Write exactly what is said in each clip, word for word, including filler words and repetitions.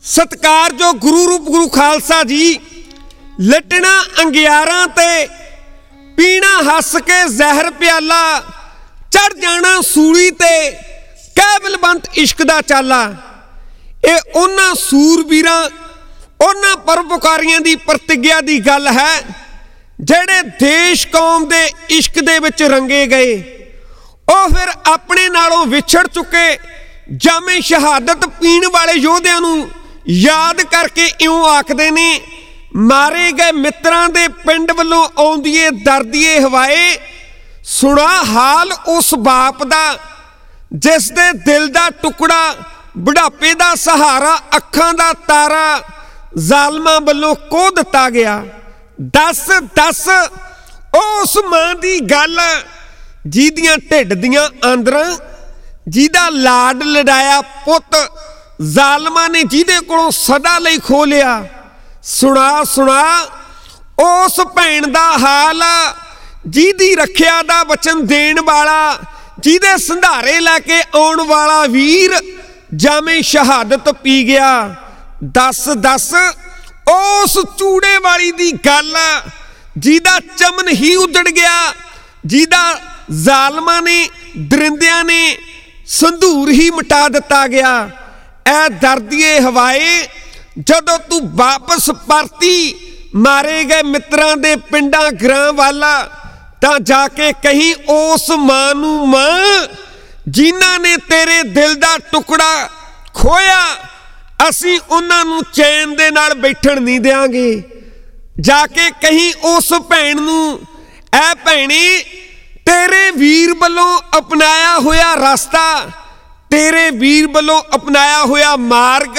सत्कारयोग गुरु रूप गुरु खालसा जी लटना अंगियारां ते पीना हस के जहर प्याला चढ़ जाना सूली ते कैबलबंत इश्क दा चाला। ये उन्हां सूरबीरां उन्हां परोपकारियां दी प्रतिज्ञा दी गल है जेड़े देश कौम दे इश्क दे विच रंगे गए। ਉਹ फिर अपने नालों विछड़ चुके जामे शहादत पीण वाले योधियां नूं याद करके इउं आखदे ने, मारे गए मित्रां दे पिंड वल्लों आउंदीए दर्दीए हवाए, सुना हाल उस बाप दा जिस दे दिल दा टुकड़ा बुढ़ापे दा सहारा अखां दा तारा जालमां वल्लों खो दिता गया। दस दस उस मां दी गल जिहदियां ढिड दियां आंदरां जिहदा लाड लड़ाया पुत जालमां ने जिहदे कोलों सदा लई खो लिया। सुना सुना उस भैन दा हाल जिहदी रखिया दा वचन देण वाला, जिहदे संधारे लैके आउण वाला वीर जामे शहादत पी गया। दस दस उस चूड़े वाली दी गल जिहदा चमन ही उजड़ गया, जिहदा जालमां ने दरिंदियां ने संधूर ही मिटा दिता गया। ऐ दर्दिए हवाए जदों तू वापस परती मारे गए मित्रां दे पिंडां घरां वाला, तां जाके कहीं उस मां नूं मां जिन्हां ने तेरे दिल दा टुकड़ा खोया, असीं उन्हां नूं चैन दे नाल बैठण नहीं देंगे। जाके कहीं उस भैन नूं, ऐ भैणे तेरे वीर वल्लों अपनाया होया रास्ता, तेरे वीर वल्लों अपनाया होया मार्ग,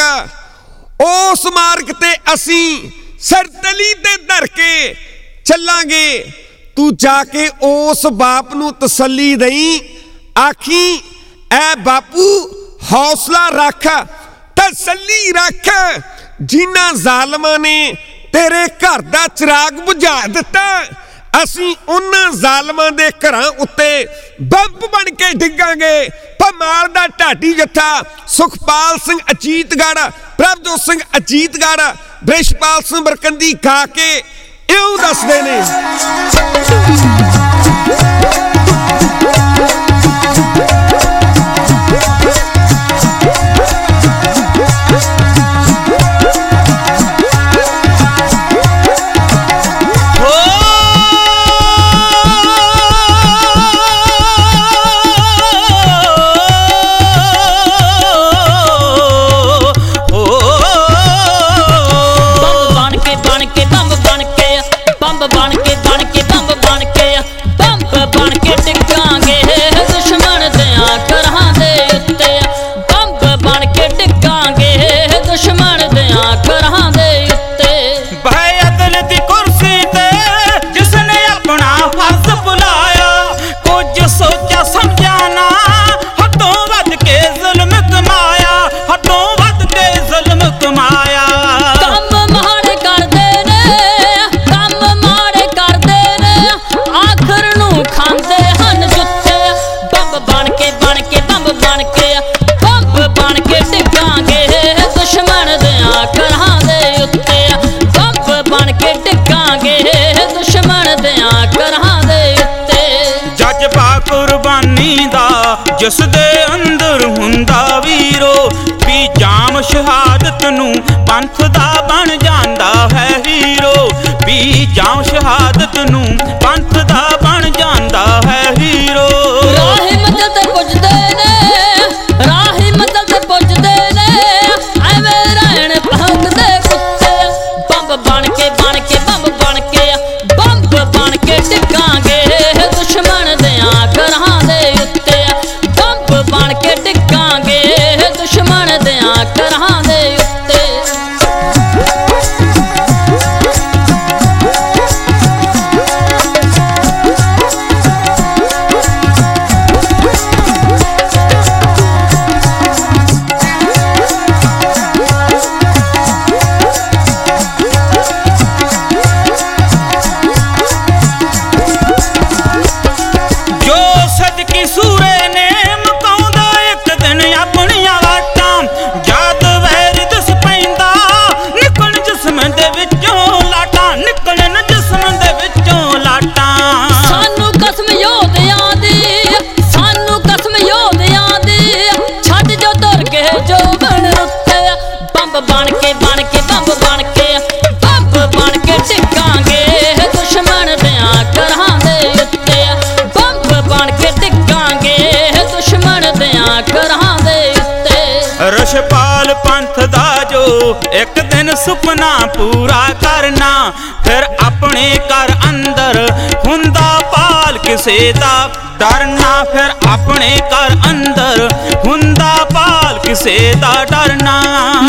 उस मार्ग ते असीं सरतली ते धर के चलांगे। तू जाके उस बाप नूं तसल्ली दई, आखी ऐ बापू हौसला रख, तसल्ली रख, जिन्हां जालमां ने तेरे घर दा चिराग बुझा दिता, असीं उन्हां जालमां दे घरां उत्ते बंब बन के डिगांगे। भमाल दा ढाडी जत्था सुखपाल सिंह अजीतगढ़, प्रभजोत सिंह अजीतगढ़, बृषपाल सिंह बरकंदी गा के इउं दसदे ने। जिस दे अंदर हुंदा वीरो भी जाम शहादत नूं पंथ दा बन जांदा है हीरो, भी जाम शहादत नूं पंथ दा बन जांदा है हीरो। राही मंजिल ते पुजदे ने, राही मंजिल ते पुजदे ने, ऐवें रहण भौंकदे कुत्ते, बंब बन के बन के बंब बन के बंब बन के डिगांगे दुश्मन देयां घरां दे उत्ते, बन के डिगांगे दुश्मन देयां घरां दे उत्ते। ਇੱਕ ਦਿਨ ਸੁਪਨਾ ਪੂਰਾ ਕਰਨਾ। ਫਿਰ ਆਪਣੇ ਘਰ ਅੰਦਰ ਹੁੰਦਾ ਪਾਲ ਕਿਸੇ ਦਾ ਡਰਨਾ। ਫਿਰ ਆਪਣੇ ਘਰ ਅੰਦਰ ਹੁੰਦਾ ਪਾਲ ਕਿਸੇ ਦਾ ਡਰਨਾ।